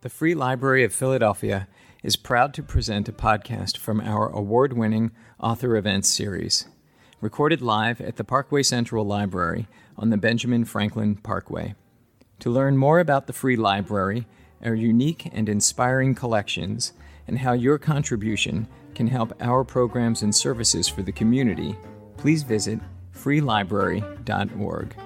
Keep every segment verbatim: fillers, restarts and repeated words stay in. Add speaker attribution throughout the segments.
Speaker 1: The Free Library of Philadelphia is proud to present a podcast from our award-winning Author Events series, recorded live at the Parkway Central Library on the Benjamin Franklin Parkway. To learn more about the Free Library, our unique and inspiring collections, and how your contribution can help our programs and services for the community, please visit free library dot org.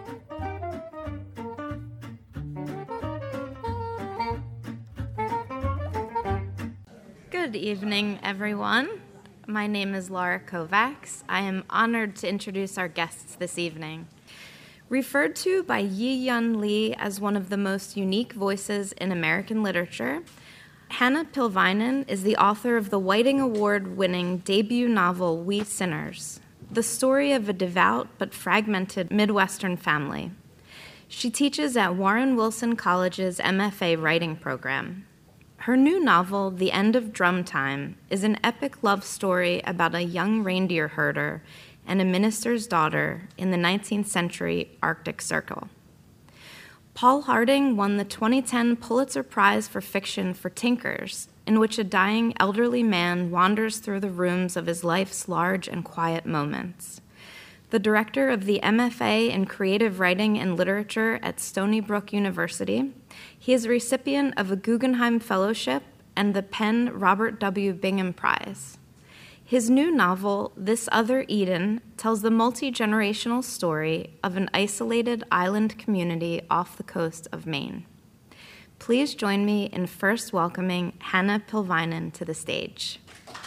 Speaker 2: Good evening, everyone. My name is Laura Kovacs. I am honored to introduce our guests this evening. Referred to by Yi-Yun Lee as one of the most unique voices in American literature, Hanna Pilvinen is the author of the Whiting Award-winning debut novel We Sinners, the story of a devout but fragmented Midwestern family. She teaches at Warren Wilson College's M F A writing program. Her new novel, The End of Drum Time, is an epic love story about a young reindeer herder and a minister's daughter in the nineteenth century Arctic Circle. Paul Harding won the twenty ten Pulitzer Prize for Fiction for Tinkers, in which a dying elderly man wanders through the rooms of his life's large and quiet moments. The director of the M F A in Creative Writing and Literature at Stony Brook University, he is a recipient of a Guggenheim Fellowship and the Penn Robert W. Bingham Prize. His new novel, This Other Eden, tells the multi-generational story of an isolated island community off the coast of Maine. Please join me in first welcoming Hanna Pilvinen to the stage.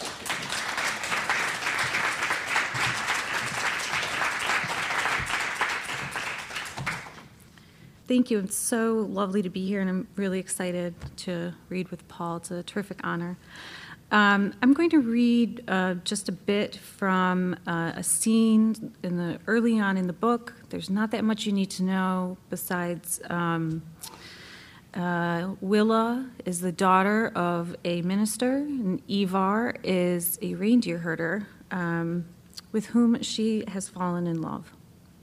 Speaker 3: Thank you. It's so lovely to be here, and I'm really excited to read with Paul. It's a terrific honor. Um, I'm going to read uh, just a bit from uh, a scene in the early on in the book. There's not that much you need to know besides um, uh, Willa is the daughter of a minister, and Ivar is a reindeer herder um, with whom she has fallen in love.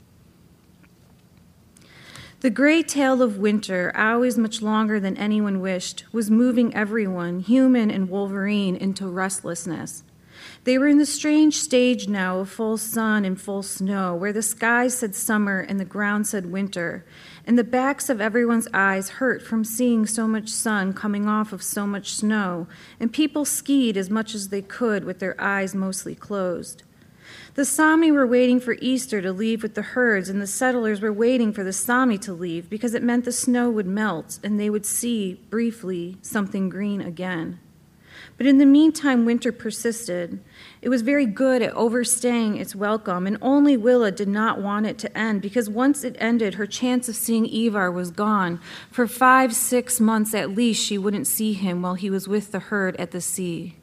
Speaker 3: The gray tail of winter, always much longer than anyone wished, was moving everyone, human and Wolverine, into restlessness. They were in the strange stage now of full sun and full snow, where the sky said summer and the ground said winter, and the backs of everyone's eyes hurt from seeing so much sun coming off of so much snow, and people skied as much as they could with their eyes mostly closed. The Sami were waiting for Easter to leave with the herds, and the settlers were waiting for the Sami to leave because it meant the snow would melt and they would see, briefly, something green again. But in the meantime, winter persisted. It was very good at overstaying its welcome, and only Willa did not want it to end because once it ended, her chance of seeing Ivar was gone. For five, six months at least, she wouldn't see him while he was with the herd at the sea.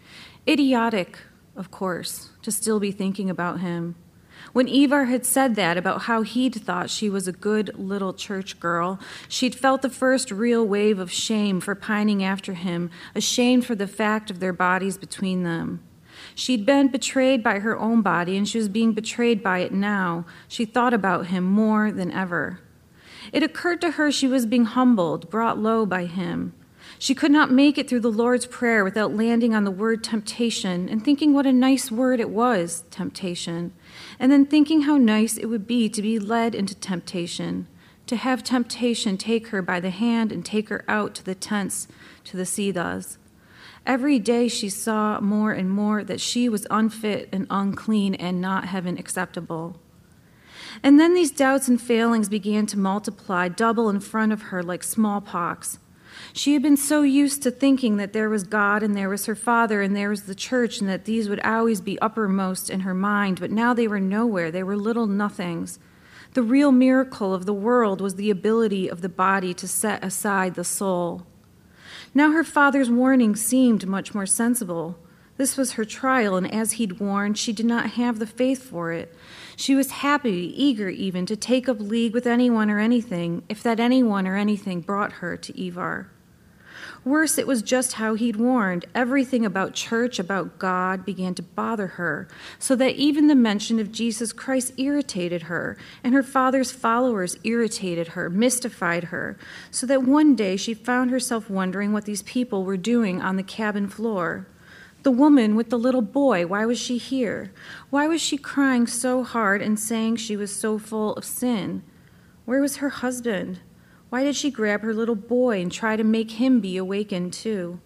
Speaker 3: Idiotic, of course, to still be thinking about him. When Ivar had said that about how he'd thought she was a good little church girl, she'd felt the first real wave of shame for pining after him, ashamed for the fact of their bodies between them. She'd been betrayed by her own body, and she was being betrayed by it now. She thought about him more than ever. It occurred to her she was being humbled, brought low by him. She could not make it through the Lord's Prayer without landing on the word temptation and thinking what a nice word it was, temptation, and then thinking how nice it would be to be led into temptation, to have temptation take her by the hand and take her out to the tents, to the Siddhas. Every day she saw more and more that she was unfit and unclean and not heaven acceptable. And then these doubts and failings began to multiply, double in front of her like smallpox. She had been so used to thinking that there was God and there was her Father and there was the church and that these would always be uppermost in her mind, but now they were nowhere. They were little nothings. The real miracle of the world was the ability of the body to set aside the soul. Now her father's warning seemed much more sensible. This was her trial, and as he'd warned, she did not have the faith for it. She was happy, eager even, to take up league with anyone or anything, if that anyone or anything brought her to Ivar. Worse, it was just how he'd warned. Everything about church, about God, began to bother her, so that even the mention of Jesus Christ irritated her, and her father's followers irritated her, mystified her, so that one day she found herself wondering what these people were doing on the cabin floor. The woman with the little boy, why was she here? Why was she crying so hard and saying she was so full of sin? Where was her husband? Why did she grab her little boy and try to make him be awakened too?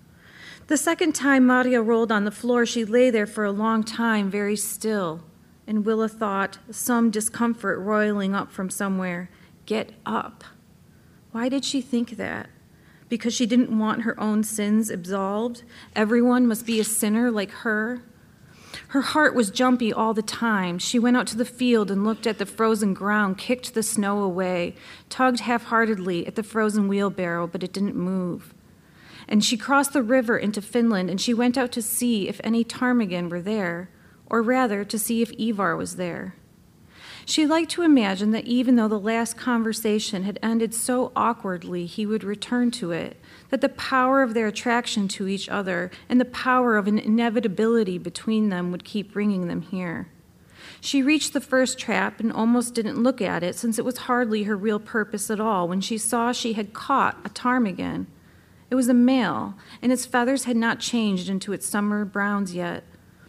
Speaker 3: The second time Maria rolled on the floor, she lay there for a long time, very still. And Willa thought, some discomfort roiling up from somewhere. Get up. Why did she think that? Because she didn't want her own sins absolved? Everyone must be a sinner like her? Her heart was jumpy all the time. She went out to the field and looked at the frozen ground, kicked the snow away, tugged half-heartedly at the frozen wheelbarrow, but it didn't move. And she crossed the river into Finland, and she went out to see if any ptarmigan were there, or rather, to see if Ivar was there. She liked to imagine that even though the last conversation had ended so awkwardly, he would return to it, that the power of their attraction to each other and the power of an inevitability between them would keep bringing them here. She reached the first trap and almost didn't look at it, since it was hardly her real purpose at all, when she saw she had caught a ptarmigan. It was a male, and its feathers had not changed into its summer browns yet.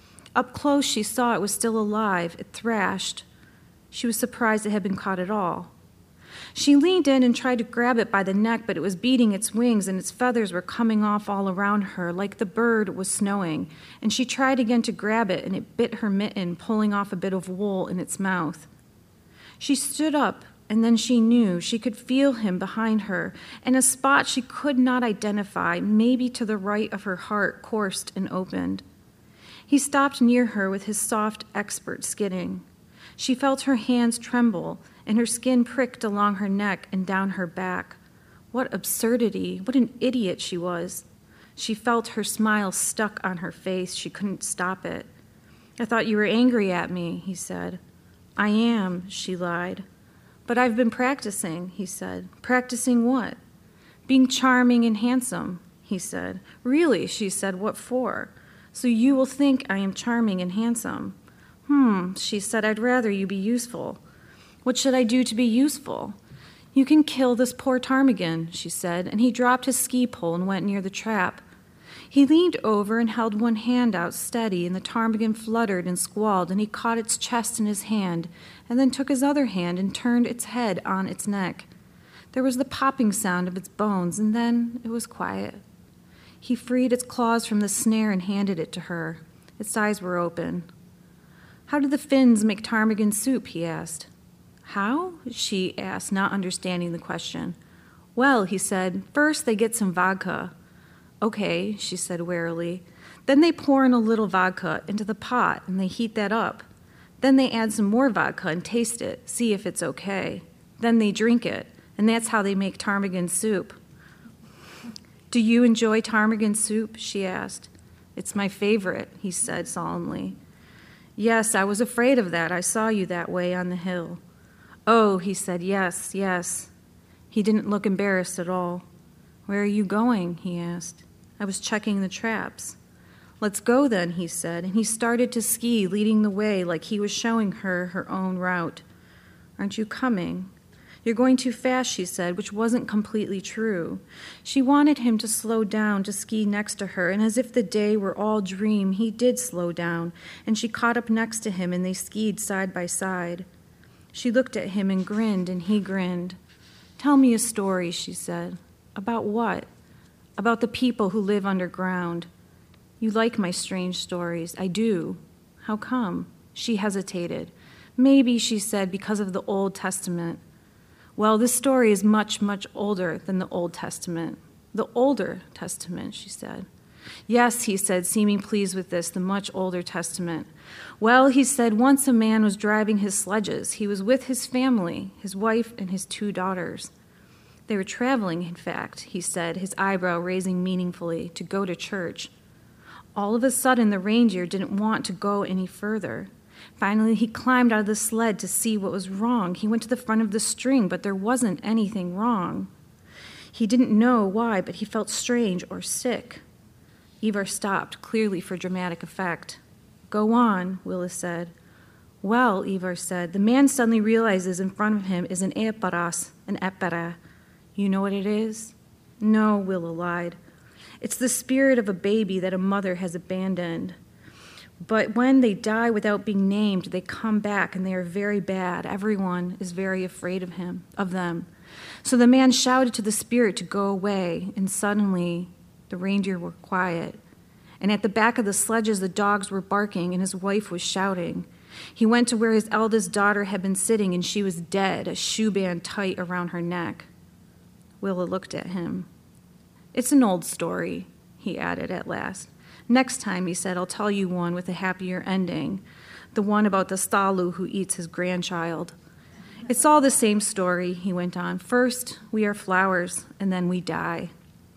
Speaker 3: Up close, she saw it was still alive. It thrashed. She was surprised it had been caught at all. She leaned in and tried to grab it by the neck, but it was beating its wings, and its feathers were coming off all around her, like the bird was snowing. And she tried again to grab it, and it bit her mitten, pulling off a bit of wool in its mouth. She stood up, and then she knew. She could feel him behind her, and a spot she could not identify, maybe to the right of her heart, coursed and opened. He stopped near her with his soft, expert skidding. She felt her hands tremble, and her skin pricked along her neck and down her back. What absurdity! What an idiot she was! She felt her smile stuck on her face. She couldn't stop it. I thought you were angry at me, he said. I am, she lied. But I've been practicing, he said. Practicing what? Being charming and handsome, he said. Really, she said, what for? So you will think I am charming and handsome. Hmm, she said, I'd rather you be useful. What should I do to be useful? You can kill this poor ptarmigan, she said, and he dropped his ski pole and went near the trap. He leaned over and held one hand out steady, and the ptarmigan fluttered and squalled, and he caught its chest in his hand, and then took his other hand and turned its head on its neck. There was the popping sound of its bones, and then it was quiet. He freed its claws from the snare and handed it to her. Its eyes were open. How do the Finns make ptarmigan soup, he asked. How? She asked, not understanding the question. Well, he said, first they get some vodka. Okay, she said warily. Then they pour in a little vodka into the pot, and they heat that up. Then they add some more vodka and taste it, see if it's okay. Then they drink it, and that's how they make ptarmigan soup. Do you enjoy ptarmigan soup? She asked. It's my favorite, he said solemnly. Yes, I was afraid of that. I saw you that way on the hill. Oh, he said, yes, yes. He didn't look embarrassed at all. Where are you going? He asked. I was checking the traps. Let's go then, he said, and he started to ski, leading the way like he was showing her her own route. Aren't you coming? You're going too fast, she said, which wasn't completely true. She wanted him to slow down to ski next to her, and as if the day were all dream, he did slow down, and she caught up next to him, and they skied side by side. She looked at him and grinned, and he grinned. Tell me a story, she said. About what? About the people who live underground. You like my strange stories. I do. How come? She hesitated. Maybe, she said, because of the Old Testament. Well, this story is much, much older than the Old Testament. The older Testament, she said. Yes, he said, seeming pleased with this, the much older Testament. Well, he said, once a man was driving his sledges. He was with his family, his wife and his two daughters. They were traveling, in fact, he said, his eyebrow raising meaningfully, to go to church. All of a sudden, the reindeer didn't want to go any further. Finally, he climbed out of the sled to see what was wrong. He went to the front of the string, but there wasn't anything wrong. He didn't know why, but he felt strange or sick. Ivar stopped, clearly for dramatic effect. Go on, Willis said. Well, Ivar said, the man suddenly realizes in front of him is an eparas, an epera. You know what it is? No, Willa lied. It's the spirit of a baby that a mother has abandoned. But when they die without being named, they come back and they are very bad. Everyone is very afraid of him, of them. So the man shouted to the spirit to go away, and suddenly the reindeer were quiet. And at the back of the sledges, the dogs were barking, and his wife was shouting. He went to where his eldest daughter had been sitting, and she was dead, a shoe band tight around her neck. Willa looked at him. It's an old story, he added at last. Next time, he said, I'll tell you one with a happier ending, the one about the Stalu who eats his grandchild. It's all the same story, he went on. First, we are flowers, and then we die.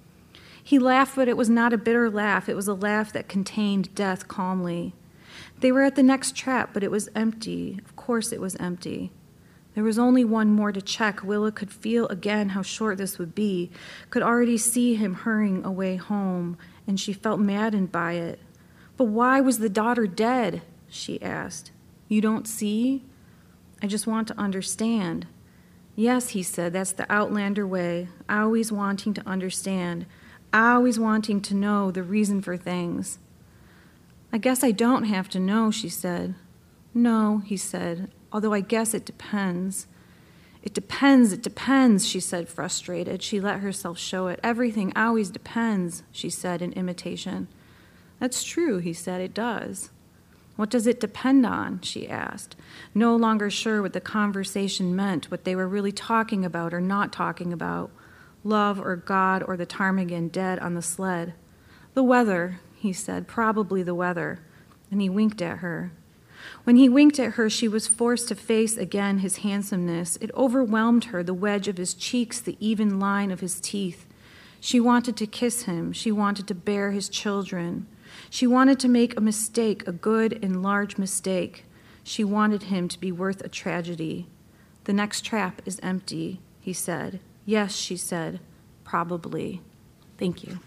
Speaker 3: He laughed, but it was not a bitter laugh. It was a laugh that contained death calmly. They were at the next trap, but it was empty. Of course it was empty. There was only one more to check. Willa could feel again how short this would be, could already see him hurrying away home, and she felt maddened by it. But why was the daughter dead? She asked. You don't see? I just want to understand. Yes, he said, that's the Outlander way, always wanting to understand, always wanting to know the reason for things. I guess I don't have to know, she said. No, he said, although I guess it depends. It depends, it depends, she said, frustrated. She let herself show it. Everything always depends, she said in imitation. That's true, he said, it does. What does it depend on, she asked, no longer sure what the conversation meant, what they were really talking about or not talking about, love or God or the ptarmigan dead on the sled. The weather, he said, probably the weather, and he winked at her. When he winked at her, she was forced to face again his handsomeness. It overwhelmed her, the wedge of his cheeks, the even line of his teeth. She wanted to kiss him. She wanted to bear his children. She wanted to make a mistake, a good and large mistake. She wanted him to be worth a tragedy. The next trap is empty, he said. Yes, she said, probably. Thank you.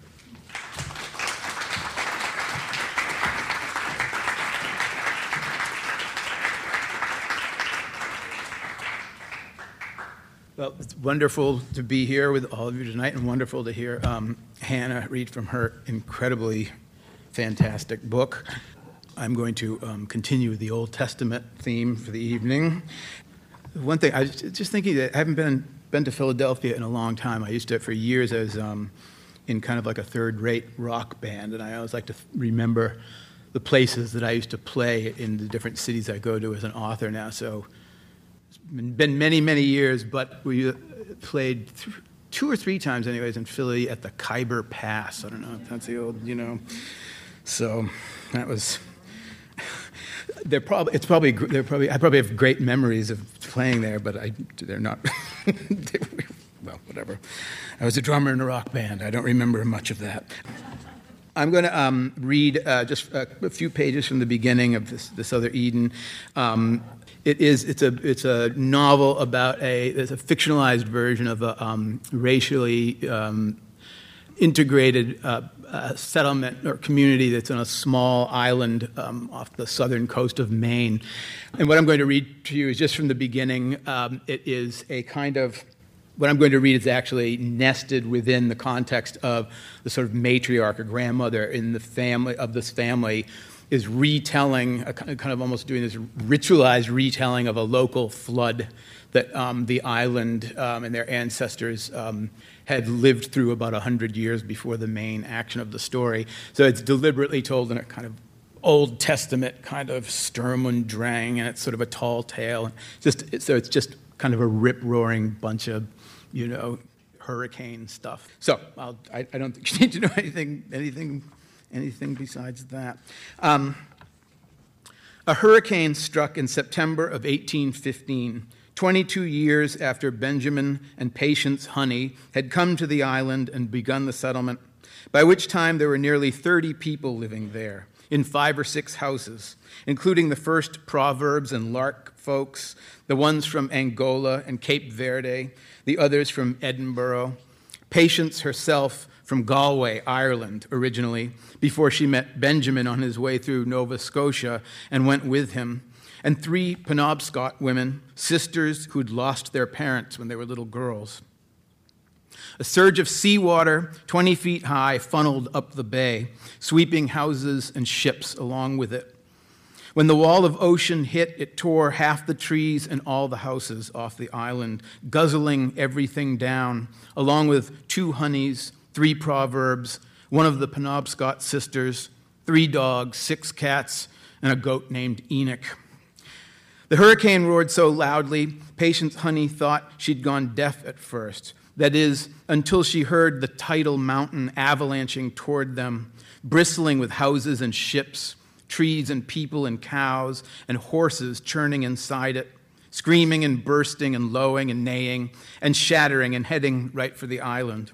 Speaker 4: Well, it's wonderful to be here with all of you tonight, and wonderful to hear um, Hannah read from her incredibly fantastic book. I'm going to um, continue the Old Testament theme for the evening. One thing, I was just thinking that I haven't been been to Philadelphia in a long time. I used to, for years, I was um, in kind of like a third-rate rock band, and I always like to remember the places that I used to play in the different cities I go to as an author now. So it's been many, many years, but we played th- two or three times anyways in Philly at the Khyber Pass. I don't know if that's the old, you know. So that was, they're probably, it's probably, they're probably, I probably have great memories of playing there, but I, they're not, they, well, whatever. I was a drummer in a rock band. I don't remember much of that. I'm going to um, read uh, just a, a few pages from the beginning of this, this other Eden. Um, It is. It's a. It's a novel about a. It's a fictionalized version of a um, racially um, integrated uh, uh, settlement or community that's on a small island um, off the southern coast of Maine. And what I'm going to read to you is just from the beginning. Um, it is a kind of. What I'm going to read is actually nested within the context of the sort of matriarch or grandmother in the family of this family. Is retelling, a kind of almost doing this ritualized retelling of a local flood that um, the island um, and their ancestors um, had lived through about one hundred years before the main action of the story. So it's deliberately told in a kind of Old Testament kind of Sturm und Drang, and it's sort of a tall tale. Just so it's just kind of a rip-roaring bunch of, you know, hurricane stuff. So I'll, I, I don't think you need to know anything, anything. Anything besides that? Um, a hurricane struck in September of eighteen fifteen, twenty-two years after Benjamin and Patience Honey had come to the island and begun the settlement, by which time there were nearly thirty people living there, in five or six houses, including the first Proverbs and Lark folks, the ones from Angola and Cape Verde, the others from Edinburgh. Patience herself from Galway, Ireland, originally, before she met Benjamin on his way through Nova Scotia and went with him, and three Penobscot women, sisters who'd lost their parents when they were little girls. A surge of seawater, twenty feet high, funneled up the bay, sweeping houses and ships along with it. When the wall of ocean hit, it tore half the trees and all the houses off the island, guzzling everything down, along with two honeys, three proverbs, one of the Penobscot sisters, three dogs, six cats, and a goat named Enoch. The hurricane roared so loudly, Patience Honey thought she'd gone deaf at first. That is, until she heard the tidal mountain avalanching toward them, bristling with houses and ships, trees and people and cows and horses churning inside it, screaming and bursting and lowing and neighing and shattering and heading right for the island.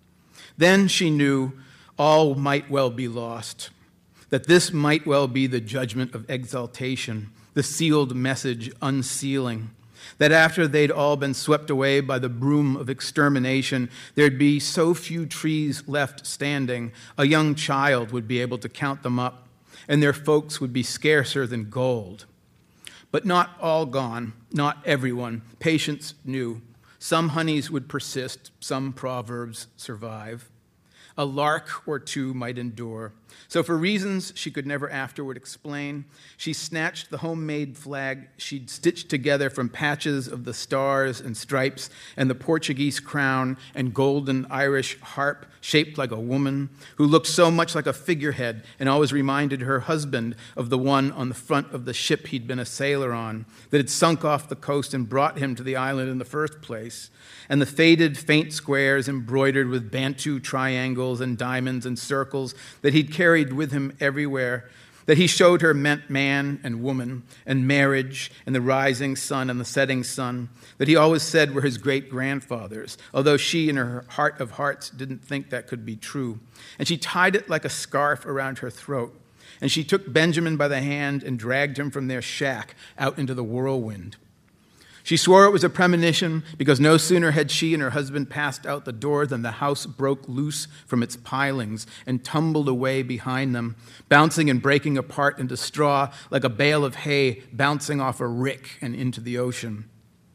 Speaker 4: Then she knew all might well be lost, that this might well be the judgment of exaltation, the sealed message unsealing, that after they'd all been swept away by the broom of extermination, there'd be so few trees left standing, a young child would be able to count them up, and their folks would be scarcer than gold. But not all gone, not everyone. Patience knew. Some honeys would persist, some proverbs survive. A lark or two might endure. So for reasons she could never afterward explain, she snatched the homemade flag she'd stitched together from patches of the stars and stripes and the Portuguese crown and golden Irish harp shaped like a woman who looked so much like a figurehead and always reminded her husband of the one on the front of the ship he'd been a sailor on that had sunk off the coast and brought him to the island in the first place, and the faded, faint squares embroidered with Bantu triangles and diamonds and circles that he'd carried with him everywhere, that he showed her meant man and woman and marriage and the rising sun and the setting sun, that he always said were his great-grandfathers, although she in her heart of hearts didn't think that could be true. And she tied it like a scarf around her throat, and she took Benjamin by the hand and dragged him from their shack out into the whirlwind. She swore it was a premonition because no sooner had she and her husband passed out the door than the house broke loose from its pilings and tumbled away behind them, bouncing and breaking apart into straw like a bale of hay bouncing off a rick and into the ocean.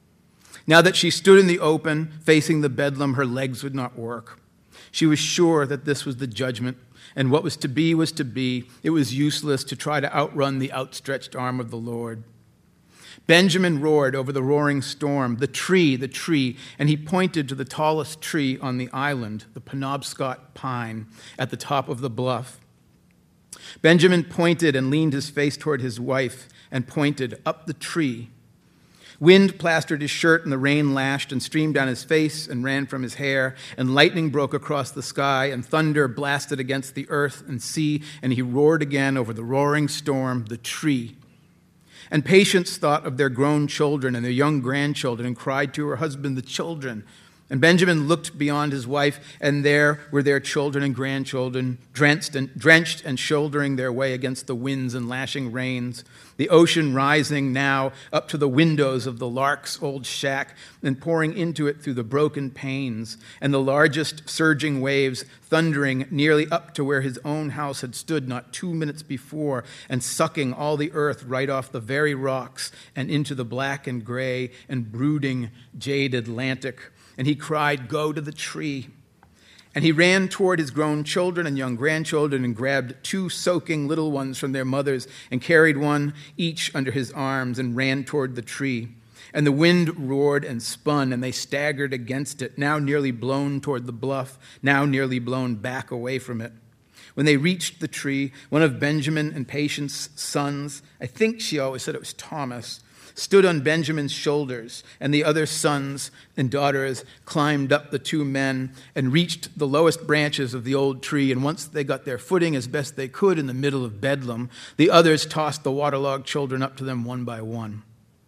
Speaker 4: Now that she stood in the open, facing the bedlam, her legs would not work. She was sure that this was the judgment, and what was to be was to be. It was useless to try to outrun the outstretched arm of the Lord. Benjamin roared over the roaring storm, the tree, the tree, and he pointed to the tallest tree on the island, the Penobscot pine, at the top of the bluff. Benjamin pointed and leaned his face toward his wife and pointed up the tree. Wind plastered his shirt and the rain lashed and streamed down his face and ran from his hair, and lightning broke across the sky and thunder blasted against the earth and sea, and he roared again over the roaring storm, the tree. And Patience thought of their grown children and their young grandchildren and cried to her husband, the children. And Benjamin looked beyond his wife, and there were their children and grandchildren, drenched and, drenched and shouldering their way against the winds and lashing rains, the ocean rising now up to the windows of the lark's old shack and pouring into it through the broken panes, and the largest surging waves thundering nearly up to where his own house had stood not two minutes before, and sucking all the earth right off the very rocks and into the black and gray and brooding jade Atlantic. And he cried, "Go to the tree." And he ran toward his grown children and young grandchildren and grabbed two soaking little ones from their mothers and carried one each under his arms and ran toward the tree. And the wind roared and spun, and they staggered against it, now nearly blown toward the bluff, now nearly blown back away from it. When they reached the tree, one of Benjamin and Patience's sons, I think she always said it was Thomas, stood on Benjamin's shoulders, and the other sons and daughters climbed up the two men and reached the lowest branches of the old tree, and once they got their footing as best they could in the middle of bedlam, the others tossed the waterlogged children up to them one by one.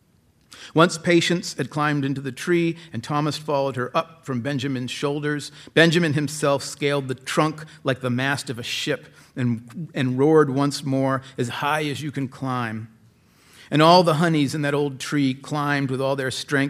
Speaker 4: Once Patience had climbed into the tree and Thomas followed her up from Benjamin's shoulders, Benjamin himself scaled the trunk like the mast of a ship and, and roared once more, as high as you can climb. And all the honeys in that old tree climbed with all their strength,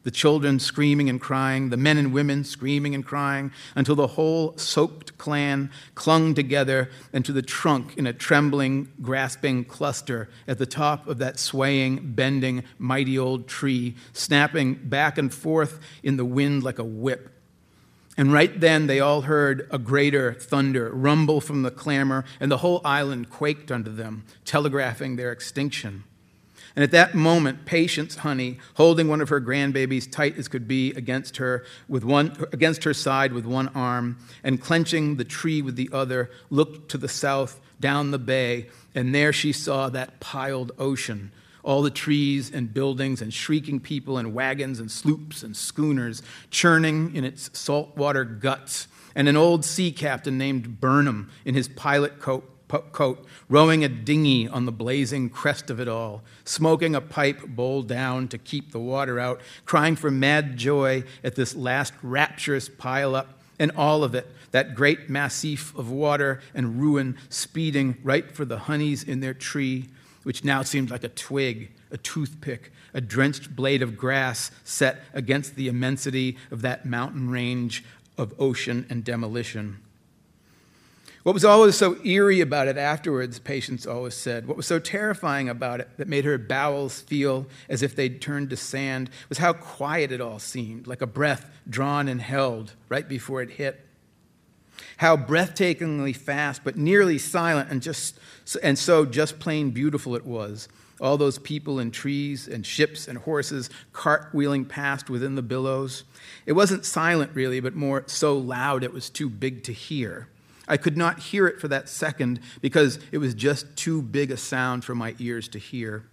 Speaker 4: the children screaming and crying, the men and women screaming and crying, until the whole soaked clan clung together into the trunk in a trembling, grasping cluster at the top of that swaying, bending, mighty old tree, snapping back and forth in the wind like a whip. And right then they all heard a greater thunder rumble from the clamor, and the whole island quaked under them, telegraphing their extinction. And at that moment, Patience Honey, holding one of her grandbabies tight as could be against her with one against her side with one arm, and clenching the tree with the other, looked to the south down the bay, and there she saw that piled ocean, all the trees and buildings and shrieking people and wagons and sloops and schooners churning in its saltwater guts, and an old sea captain named Burnham in his pilot coat coat, rowing a dinghy on the blazing crest of it all, smoking a pipe bowl down to keep the water out, crying for mad joy at this last rapturous pile-up, and all of it, that great massif of water and ruin, speeding right for the honeys in their tree, which now seemed like a twig, a toothpick, a drenched blade of grass set against the immensity of that mountain range of ocean and demolition. What was always so eerie about it afterwards, Patience always said, what was so terrifying about it that made her bowels feel as if they'd turned to sand, was how quiet it all seemed, like a breath drawn and held right before it hit. How breathtakingly fast, but nearly silent, and just and so just plain beautiful it was. All those people and trees and ships and horses cartwheeling past within the billows. It wasn't silent, really, but more so loud it was too big to hear. I could not hear it for that second because it was just too big a sound for my ears to hear.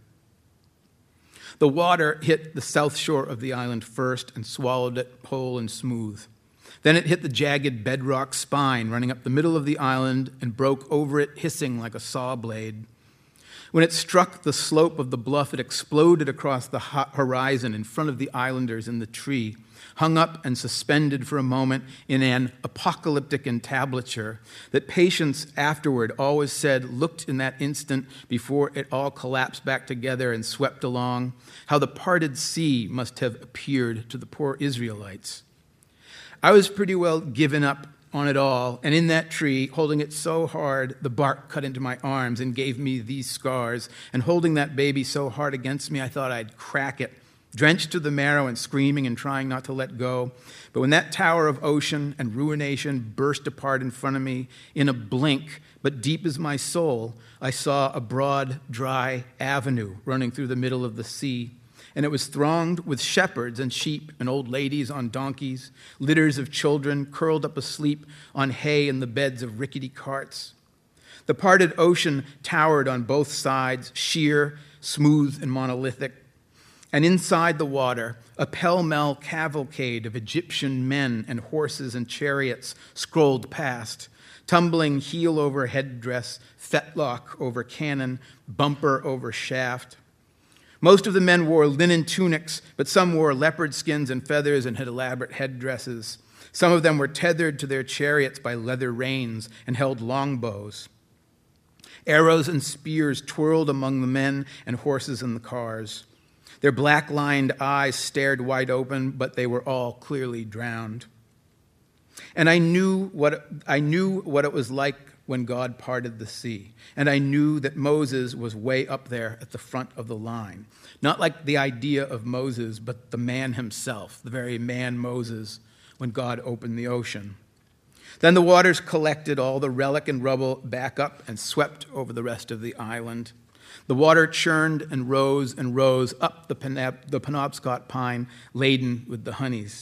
Speaker 4: The water hit the south shore of the island first and swallowed it whole and smooth. Then it hit the jagged bedrock spine running up the middle of the island and broke over it, hissing like a saw blade. When it struck the slope of the bluff, it exploded across the horizon in front of the islanders in the tree, hung up and suspended for a moment in an apocalyptic entablature that Patience afterward always said looked in that instant before it all collapsed back together and swept along, how the parted sea must have appeared to the poor Israelites. I was pretty well given up on it all, and in that tree, holding it so hard, the bark cut into my arms and gave me these scars, and holding that baby so hard against me, I thought I'd crack it, drenched to the marrow and screaming and trying not to let go. But when that tower of ocean and ruination burst apart in front of me, in a blink, but deep as my soul, I saw a broad, dry avenue running through the middle of the sea. And it was thronged with shepherds and sheep and old ladies on donkeys, litters of children curled up asleep on hay in the beds of rickety carts. The parted ocean towered on both sides, sheer, smooth, and monolithic. And inside the water, a pell-mell cavalcade of Egyptian men and horses and chariots scrolled past, tumbling heel over headdress, fetlock over cannon, bumper over shaft. Most of the men wore linen tunics, but some wore leopard skins and feathers and had elaborate headdresses. Some of them were tethered to their chariots by leather reins and held longbows. Arrows and spears twirled among the men and horses in the cars. Their black-lined eyes stared wide open, but they were all clearly drowned. And I knew what I knew what it was like when God parted the sea. And I knew that Moses was way up there at the front of the line. Not like the idea of Moses, but the man himself, the very man Moses, when God opened the ocean. Then the waters collected all the relic and rubble back up and swept over the rest of the island. The water churned and rose and rose up the, Penab- the Penobscot pine laden with the honeys.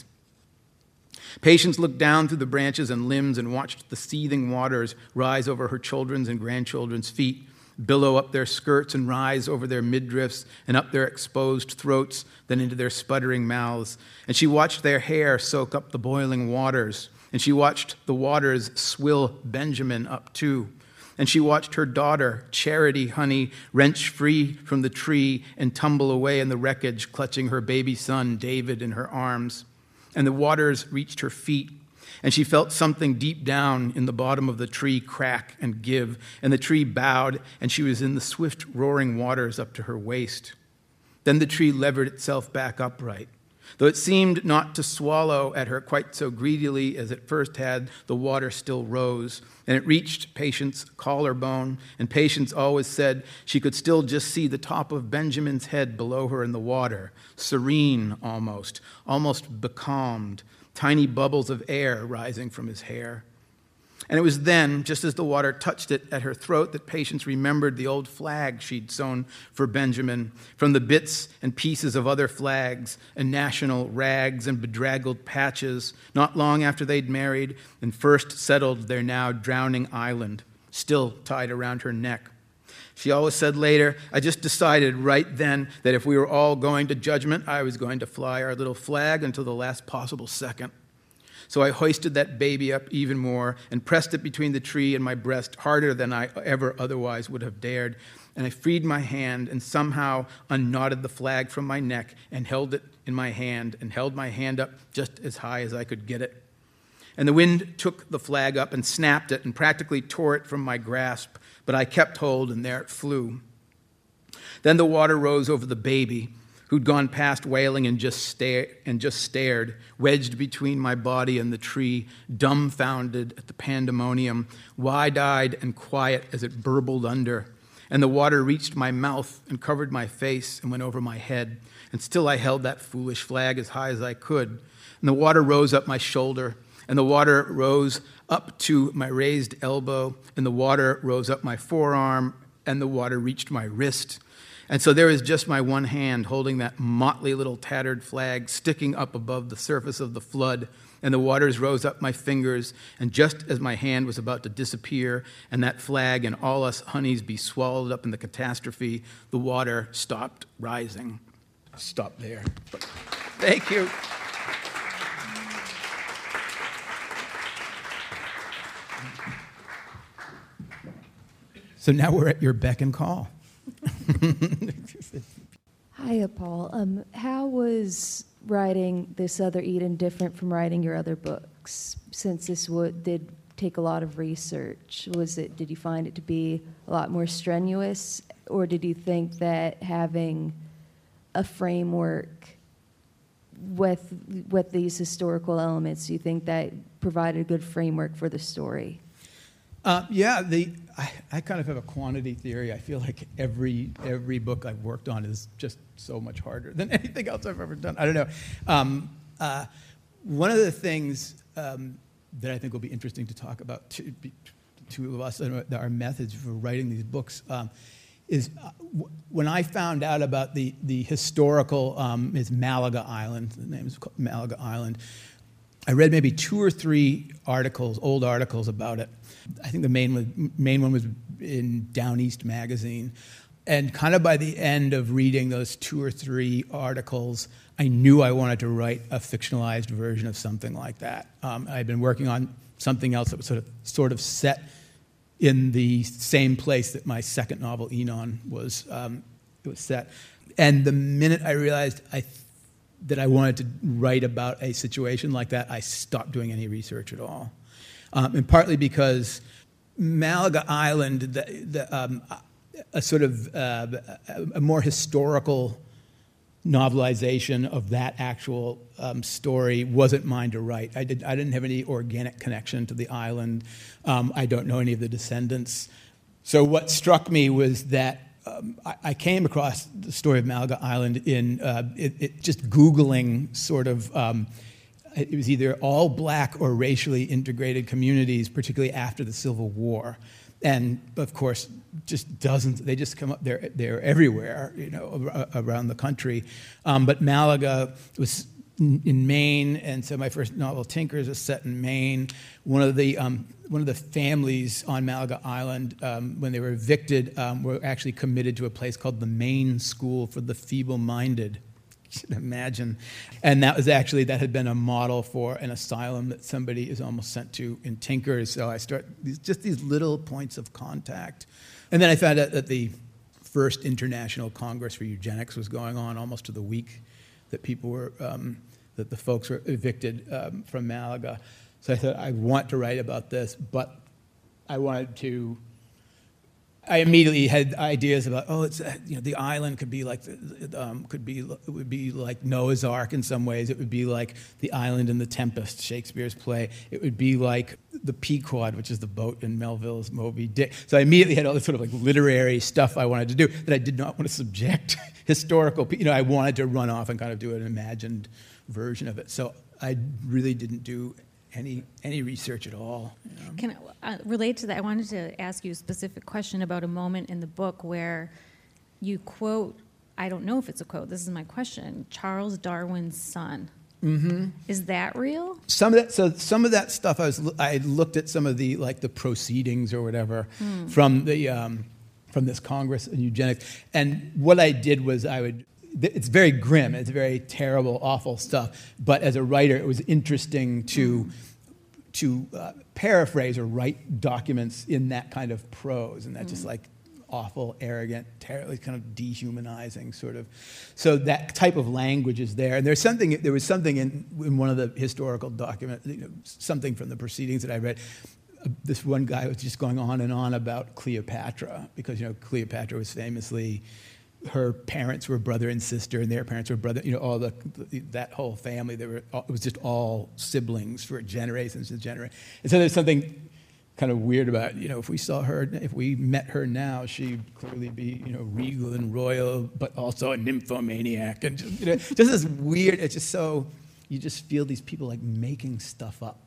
Speaker 4: Patience looked down through the branches and limbs and watched the seething waters rise over her children's and grandchildren's feet, billow up their skirts and rise over their midriffs and up their exposed throats, then into their sputtering mouths. And she watched their hair soak up the boiling waters, and she watched the waters swill Benjamin up too. And she watched her daughter, Charity Honey, wrench free from the tree and tumble away in the wreckage, clutching her baby son, David, in her arms. And the waters reached her feet, and she felt something deep down in the bottom of the tree crack and give, and the tree bowed, and she was in the swift roaring waters up to her waist. Then the tree levered itself back upright. Though it seemed not to swallow at her quite so greedily as it first had, the water still rose, and it reached Patience's collarbone, and Patience always said she could still just see the top of Benjamin's head below her in the water, serene almost, almost becalmed, tiny bubbles of air rising from his hair. And it was then, just as the water touched it at her throat, that Patience remembered the old flag she'd sewn for Benjamin from the bits and pieces of other flags and national rags and bedraggled patches not long after they'd married and first settled their now drowning island, still tied around her neck. She always said later, I just decided right then that if we were all going to judgment, I was going to fly our little flag until the last possible second. So I hoisted that baby up even more and pressed it between the tree and my breast harder than I ever otherwise would have dared. And I freed my hand and somehow unknotted the flag from my neck and held it in my hand and held my hand up just as high as I could get it. And the wind took the flag up and snapped it and practically tore it from my grasp, but I kept hold and there it flew. Then the water rose over the baby, who'd gone past wailing and just stared, and just stared, wedged between my body and the tree, dumbfounded at the pandemonium, wide-eyed and quiet as it burbled under. And the water reached my mouth and covered my face and went over my head. And still I held that foolish flag as high as I could. And the water rose up my shoulder, and the water rose up to my raised elbow, and the water rose up my forearm, and the water reached my wrist. And so there is just my one hand holding that motley little tattered flag sticking up above the surface of the flood, and the waters rose up my fingers, and just as my hand was about to disappear and that flag and all us honeys be swallowed up in the catastrophe, the water stopped rising. Stop there. Thank you. So now we're at your beck and call.
Speaker 5: Hiya, Paul. Um, how was writing This Other Eden different from writing your other books? Since this would, did take a lot of research, was it? Did you find it to be a lot more strenuous, or did you think that having a framework with with these historical elements, do you think that provided a good framework for the story?
Speaker 4: Uh, yeah, the I, I kind of have a quantity theory. I feel like every every book I've worked on is just so much harder than anything else I've ever done. I don't know. Um, uh, one of the things um, that I think will be interesting to talk about, to, to two of us, and our methods for writing these books, um, is uh, w- when I found out about the the historical um, is Malaga Island. The name is called Malaga Island. I read maybe two or three articles, old articles about it. I think the main one, main one was in Down East magazine. And kind of by the end of reading those two or three articles, I knew I wanted to write a fictionalized version of something like that. Um, I had been working on something else that was sort of sort of set in the same place that my second novel, Enon, was, um, it was set. And the minute I realized I th- that I wanted to write about a situation like that, I stopped doing any research at all. Um, and partly because Malaga Island, the, the, um, a sort of uh, a more historical novelization of that actual um, story wasn't mine to write. I, did, I didn't have any organic connection to the island. Um, I don't know any of the descendants. So what struck me was that Um, I, I came across the story of Malaga Island in uh, it, it just Googling sort of, um, it was either all black or racially integrated communities, particularly after the Civil War. And of course, just dozens, they just come up, they're, they're everywhere, you know, around the country. Um, but Malaga was in Maine, and so my first novel, Tinkers, was set in Maine. One of the um, one of the families on Malaga Island, um, when they were evicted, um, were actually committed to a place called the Maine School for the Feeble-Minded. You should imagine. And that was actually, that had been a model for an asylum that somebody is almost sent to in Tinkers. So I start, these, just these little points of contact. And then I found out that the first International Congress for Eugenics was going on almost to the week that people were, um, that the folks were evicted um, from Malaga. So I thought, I want to write about this, but I wanted to, I immediately had ideas about, oh, it's, you know, the island could be like, um, could be, it would be like Noah's Ark in some ways. It would be like the island in The Tempest, Shakespeare's play. It would be like the Pequod, which is the boat in Melville's Moby Dick. So I immediately had all this sort of like literary stuff I wanted to do that I did not want to subject historical, you know, I wanted to run off and kind of do an imagined version of it. So I really didn't do any any research at all. You know?
Speaker 3: Can I uh, relate to that? I wanted to ask you a specific question about a moment in the book where you quote, I don't know if it's a quote, this is my question, Charles Darwin's son. Mm-hmm. Is that real?
Speaker 4: Some of that, so some of that stuff, I was I looked at some of the like the proceedings or whatever mm. from the um, from this Congress on eugenics, and what I did was I would. It's very grim. It's very terrible, awful stuff. But as a writer, it was interesting to mm. to uh, paraphrase or write documents in that kind of prose, and that mm. just like awful, arrogant, terribly kind of dehumanizing sort of. So that type of language is there. And there's something. There was something in, in one of the historical documents, you know, something from the proceedings that I read. Uh, this one guy was just going on and on about Cleopatra because you know Cleopatra was famously. Her parents were brother and sister, and their parents were brother. You know, all the, the that whole family. They were. It was just all siblings for generations and generations. And so there's something kind of weird about you know if we saw her, if we met her now, she'd clearly be you know regal and royal, but also a nymphomaniac, and just, you know, just this weird. It's just so you just feel these people like making stuff up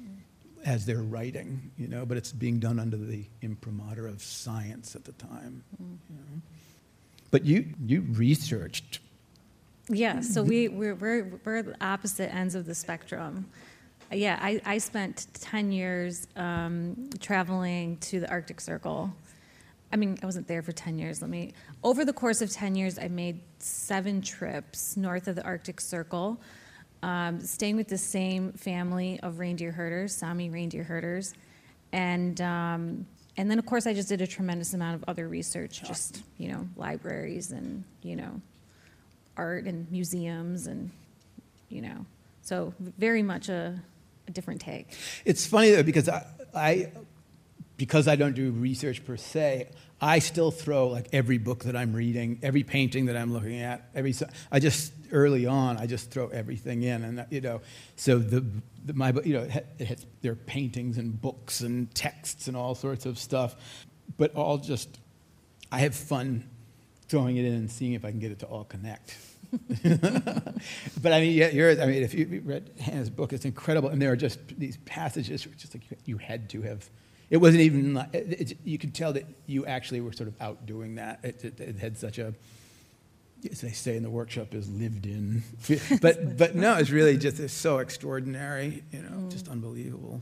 Speaker 4: as they're writing, you know. But it's being done under the imprimatur of science at the time. Mm-hmm. You know? But you you researched.
Speaker 3: Yeah, so we, we're, we're, we're at the opposite ends of the spectrum. Yeah, I, I spent ten years um, traveling to the Arctic Circle. I mean, I wasn't there for ten years. Let me. Over the course of ten years, I made seven trips north of the Arctic Circle, um, staying with the same family of reindeer herders, Sami reindeer herders. And... Um, And then, of course, I just did a tremendous amount of other research, just, you know, libraries and, you know, art and museums and, you know. So very much a, a different take.
Speaker 4: It's funny, though, because I, I, because I don't do research per se, I still throw, like, every book that I'm reading, every painting that I'm looking at, every, I just, early on, I just throw everything in. And, you know, so the... My, you know, it has, there are paintings and books and texts and all sorts of stuff, but all just, I have fun throwing it in and seeing if I can get it to all connect. But I mean, yeah, yours, I mean, if you read Hannah's book, it's incredible, and there are just these passages which just like you had to have. It wasn't even like it, it, you could tell that you actually were sort of outdoing that. It, it, it had such a. As they say in the workshop, is lived in. But but no, it's really just it's so extraordinary, you know, mm. just unbelievable.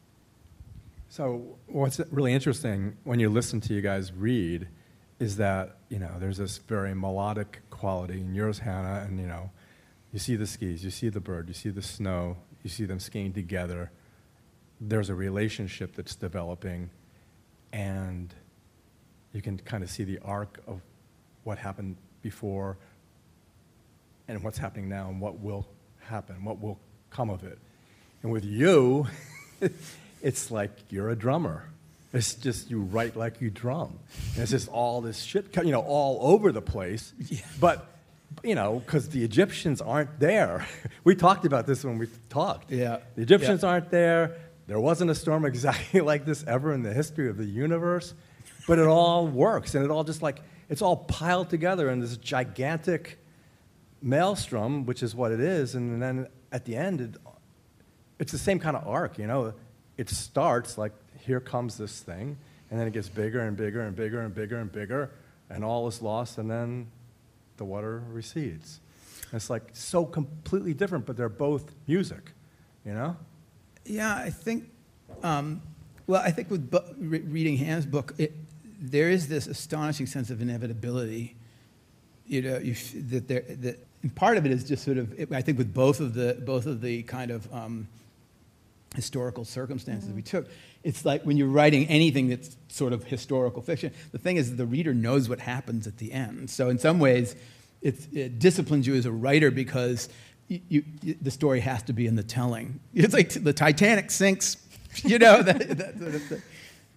Speaker 6: So what's really interesting when you listen to you guys read is that, you know, there's this very melodic quality in yours, Hannah, and, you know, you see the skis, you see the bird, you see the snow, you see them skiing together. There's a relationship that's developing, and you can kind of see the arc of what happened before and what's happening now and what will happen, what will come of it. And with you, it's like you're a drummer. It's just you write like you drum. And it's just all this shit, you know, all over the place. Yeah. But, you know, because the Egyptians aren't there. We talked about this when we talked.
Speaker 4: Yeah.
Speaker 6: The Egyptians
Speaker 4: yeah.
Speaker 6: aren't there. There wasn't a storm exactly like this ever in the history of the universe. But it all works, and it all just like, it's all piled together in this gigantic maelstrom, which is what it is, and then at the end, it, it's the same kind of arc, you know. It starts like, here comes this thing, and then it gets bigger and bigger and bigger and bigger and bigger, and all is lost, and then the water recedes. And it's like so completely different, but they're both music, you know?
Speaker 4: Yeah, I think, um, well, I think with bu- re- reading Hannah's book, it, there is this astonishing sense of inevitability, you know, you f- that there, that, and part of it is just sort of, it, I think with both of the, both of the kind of um, historical circumstances mm-hmm. we took, it's like when you're writing anything that's sort of historical fiction, the thing is the reader knows what happens at the end. So in some ways, it's, it disciplines you as a writer because you, you, you, the story has to be in the telling. It's like the Titanic sinks, you know, that, that sort of thing.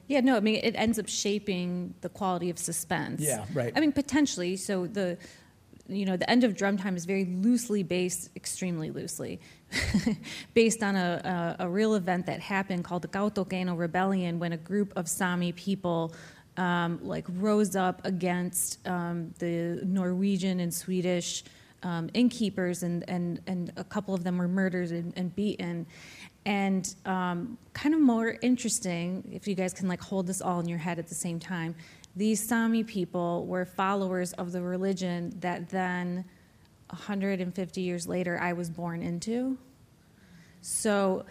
Speaker 3: Yeah, no, I mean, it ends up shaping the quality of suspense.
Speaker 4: Yeah, right.
Speaker 3: I mean, potentially. So the, you know, the end of Drum Time is very loosely based, extremely loosely, based on a, a, a real event that happened called the Kautokeino Rebellion, when a group of Sami people um, like rose up against um, the Norwegian and Swedish um, innkeepers, and, and, and a couple of them were murdered and, and beaten. And um, kind of more interesting, if you guys can like hold this all in your head at the same time, these Sami people were followers of the religion that then, one hundred fifty years later, I was born into. So,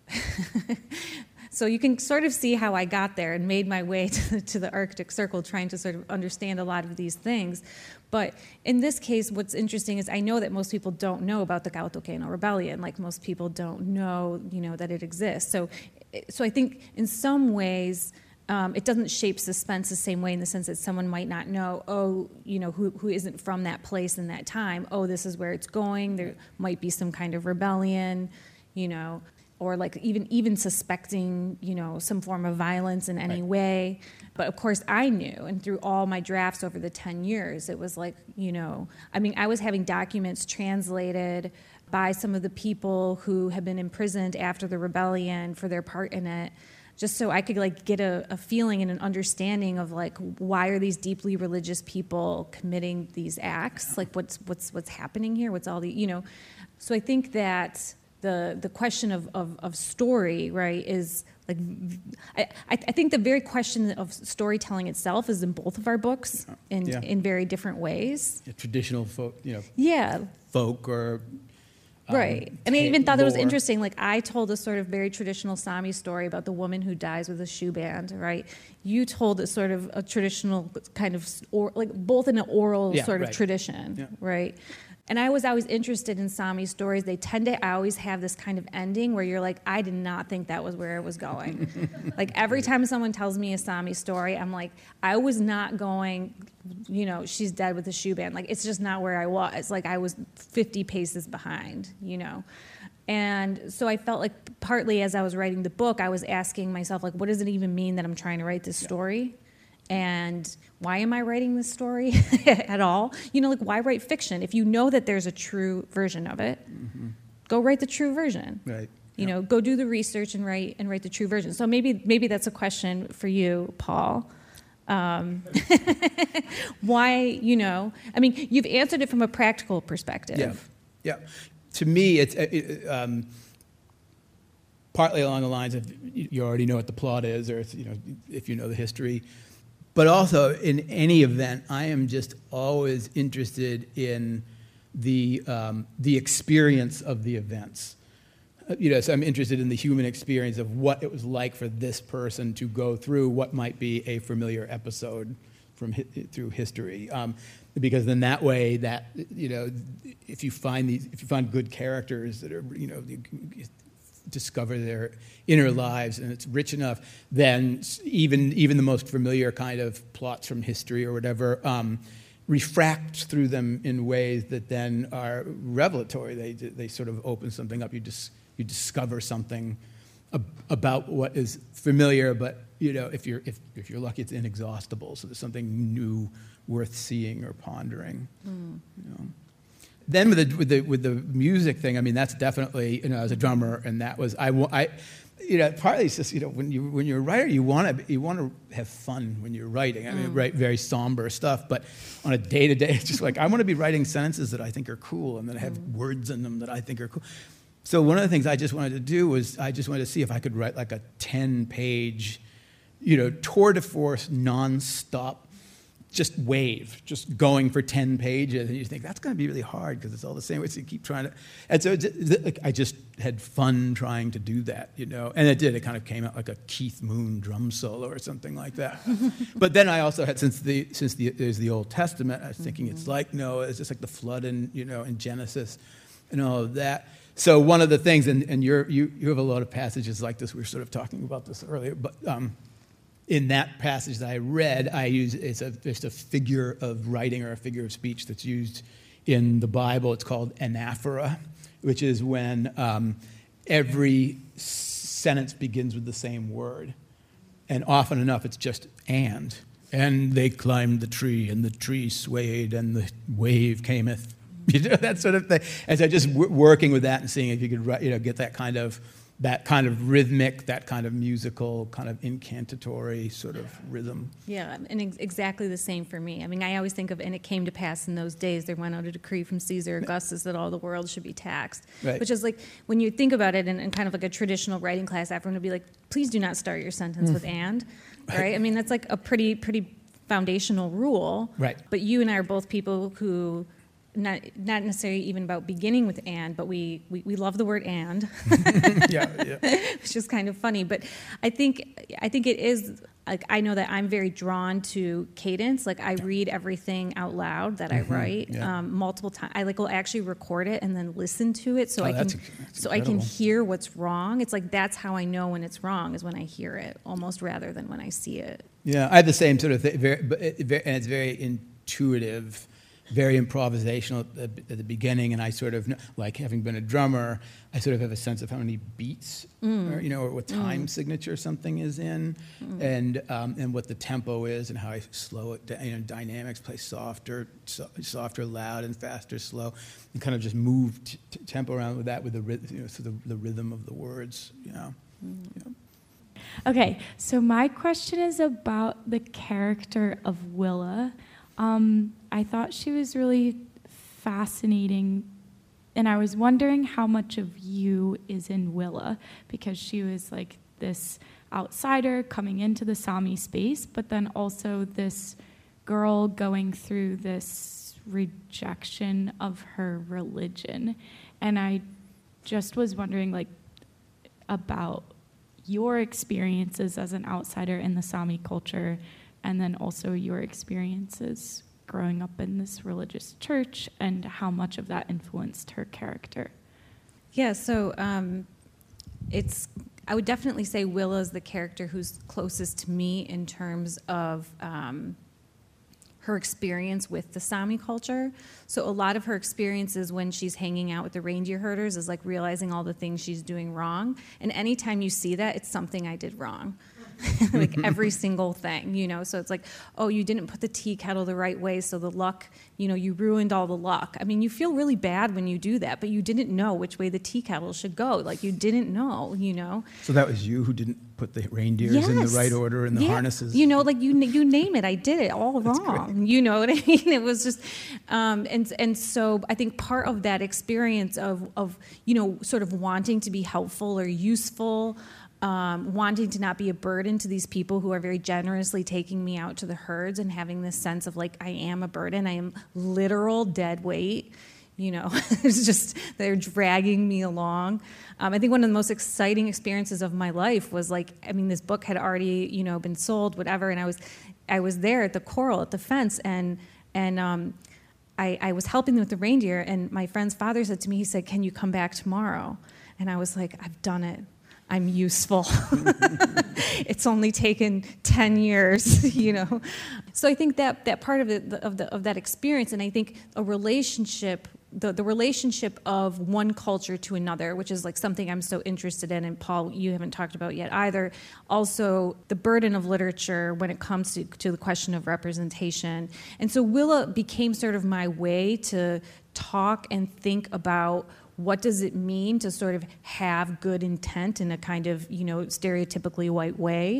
Speaker 3: so you can sort of see how I got there and made my way to, to the Arctic Circle, trying to sort of understand a lot of these things. But in this case, what's interesting is I know that most people don't know about the Kautokeino Rebellion. Like, most people don't know, you know, that it exists. So, so I think in some ways, Um, it doesn't shape suspense the same way, in the sense that someone might not know, oh, you know, who who isn't from that place in that time, oh, this is where it's going. There might be some kind of rebellion, you know, or like even even suspecting, you know, some form of violence in any
Speaker 4: Right.
Speaker 3: way. But of course I knew, and through all my drafts over the ten years, it was like, you know, I mean, I was having documents translated by some of the people who had been imprisoned after the rebellion for their part in it, just so I could like get a, a feeling and an understanding of like, why are these deeply religious people committing these acts? Like, what's what's what's happening here? What's all the, you know? So I think that the the question of of, of story, right, is like, I I think the very question of storytelling itself is in both of our books in
Speaker 4: Yeah.
Speaker 3: in very different ways.
Speaker 4: Yeah, traditional folk, you know,
Speaker 3: Yeah.
Speaker 4: folk or um,
Speaker 3: Right. And I even
Speaker 4: ta-
Speaker 3: thought it was
Speaker 4: lore.
Speaker 3: interesting, like I told a sort of very traditional Sami story about the woman who dies with a shoe band, right? You told a sort of a traditional kind of, or like both in an oral
Speaker 4: Yeah,
Speaker 3: sort of
Speaker 4: right.
Speaker 3: tradition,
Speaker 4: Yeah.
Speaker 3: right? And I was always interested in Sami stories. They tend to always have this kind of ending where you're like, I did not think that was where it was going. Like every time someone tells me a Sami story, I'm like, I was not going, you know, she's dead with a shoe band. Like, it's just not where I was. Like, I was fifty paces behind, you know. And so I felt like partly as I was writing the book, I was asking myself, like, what does it even mean that I'm trying to write this story? And why am I writing this story at all? You know, like, why write fiction? If you know that there's a true version of it, mm-hmm. go write the true version.
Speaker 4: Right.
Speaker 3: You
Speaker 4: Yep.
Speaker 3: know, go do the research and write and write the true version. So maybe maybe that's a question for you, Paul. Um, why, you know, I mean, you've answered it from a practical perspective.
Speaker 4: Yeah, yeah. To me, it's it, um, partly along the lines of you already know what the plot is, or you know if you know the history. But also, in any event, I am just always interested in the um, the experience of the events. Uh, you know, so I'm interested in the human experience of what it was like for this person to go through what might be a familiar episode from hi- through history. Um, because then that way, that you know, if you find these, if you find good characters that are, you know, you, you discover their inner lives, and it's rich enough, then even even the most familiar kind of plots from history or whatever um, refract through them in ways that then are revelatory. They they sort of open something up. You just you discover something ab- about what is familiar, but you know, if you're if if you're lucky, it's inexhaustible. So there's something new worth seeing or pondering. Mm. You know. Then with the, with the with the music thing, I mean, that's definitely, you know, as a drummer, and that was I, I you know, partly it's just, you know, when you when you're a writer, you want to you want to have fun when you're writing. I mean,
Speaker 3: Mm.
Speaker 4: write very somber stuff, but on a day to day, it's just like I want to be writing sentences that I think are cool and that have
Speaker 3: Mm.
Speaker 4: words in them that I think are cool. So one of the things I just wanted to do was I just wanted to see if I could write like a ten page, you know, tour de force, nonstop, just wave, just going for ten pages, and you think that's going to be really hard because it's all the same way. So you keep trying to, and so it's, like, I just had fun trying to do that, you know, and it did. It kind of came out like a Keith Moon drum solo or something like that. But then I also had, since the since the there's the Old Testament, I was thinking mm-hmm. it's like Noah, it's just like the flood in you know in Genesis, and all of that. So one of the things, and, and you're, you you have a lot of passages like this. We were sort of talking about this earlier, but. Um, In that passage that I read, I use it's a just a figure of writing or a figure of speech that's used in the Bible. It's called anaphora, which is when um, every sentence begins with the same word. and often enough it's just and. And they climbed the tree, and the tree swayed, and the wave cameth. You know, that sort of thing. As I just w- working with that and seeing if you could, you know, get that kind of that kind of rhythmic, that kind of musical, kind of incantatory sort of rhythm.
Speaker 3: Yeah, and ex- exactly the same for me. I mean, I always think of, and it came to pass in those days, there went out a decree from Caesar Augustus that all the world should be taxed.
Speaker 4: Right.
Speaker 3: Which is like, when you think about it in, in kind of like a traditional writing class, everyone would be like, please do not start your sentence with and, right?
Speaker 4: Right.
Speaker 3: I mean, that's like a pretty, pretty foundational rule.
Speaker 4: Right.
Speaker 3: But you and I are both people who, not not necessarily even about beginning with and, but we, we, we love the word and.
Speaker 4: yeah, yeah.
Speaker 3: Which is kind of funny, but I think I think it is, like, I know that I'm very drawn to cadence. Like, I read everything out loud that
Speaker 4: Mm-hmm,
Speaker 3: I write
Speaker 4: yeah.
Speaker 3: um, multiple times. I like will actually record it and then listen to it, so
Speaker 4: Oh,
Speaker 3: I can
Speaker 4: that's inc- that's
Speaker 3: so I can
Speaker 4: incredible.
Speaker 3: hear what's wrong. It's like that's how I know when it's wrong, is when I hear it, almost rather than when I see it.
Speaker 4: Yeah, I have the same sort of thing, very, but it, very, and it's very intuitive, very improvisational at the, at the beginning. And I sort of, kn- like having been a drummer, I sort of have a sense of how many beats, or, you know, or what time signature something is in, and um, and what the tempo is, and how I slow it down. You know, dynamics, play softer, so, softer, loud, and faster, slow, and kind of just move t- t- tempo around with that, with the rhythm, you know, so the, the rhythm of the words, you know. You know.
Speaker 7: Okay, so my question is about the character of Willa. Um, I thought she was really fascinating, and I was wondering how much of you is in Willa, because she was like this outsider coming into the Sami space, but then also this girl going through this rejection of her religion. And I just was wondering, like, about your experiences as an outsider in the Sami culture, and then also your experiences growing up in this religious church, and how much of that influenced her character.
Speaker 3: Yeah, so um, it's, I would definitely say Willa is the character who's closest to me in terms of um, her experience with the Sami culture. So a lot of her experiences when she's hanging out with the reindeer herders is like realizing all the things she's doing wrong. And anytime you see that, it's something I did wrong. Like every single thing, you know. So it's like, oh, you didn't put the tea kettle the right way, so the luck, you know, you ruined all the luck. I mean, you feel really bad when you do that, but you didn't know which way the tea kettle should go. Like, you didn't know, you know.
Speaker 4: So that was you who didn't put the reindeers in the
Speaker 3: Yes.
Speaker 4: right order in the
Speaker 3: Yeah.
Speaker 4: harnesses?
Speaker 3: You know, like you you name it, I did it all wrong. You know what I mean? It was just, um, and and so I think part of that experience of of you know sort of wanting to be helpful or useful. Um, wanting to not be a burden to these people who are very generously taking me out to the herds, and having this sense of like, I am a burden, I am literal dead weight, you know, it's just, they're dragging me along. Um, I think one of the most exciting experiences of my life was like, I mean, this book had already, you know, been sold, whatever, and I was, I was there at the corral, at the fence, and, and, um, I, I was helping them with the reindeer, and my friend's father said to me, he said, can you come back tomorrow? And I was like, I've done it. I'm useful. It's only taken ten years, you know. So I think that that part of the, of the of that experience, and I think a relationship, the the relationship of one culture to another, which is like something I'm so interested in, and Paul, you haven't talked about yet either. Also, the burden of literature when it comes to, to the question of representation. And so Willa became sort of my way to talk and think about what does it mean to sort of have good intent in a kind of, you know, stereotypically white way,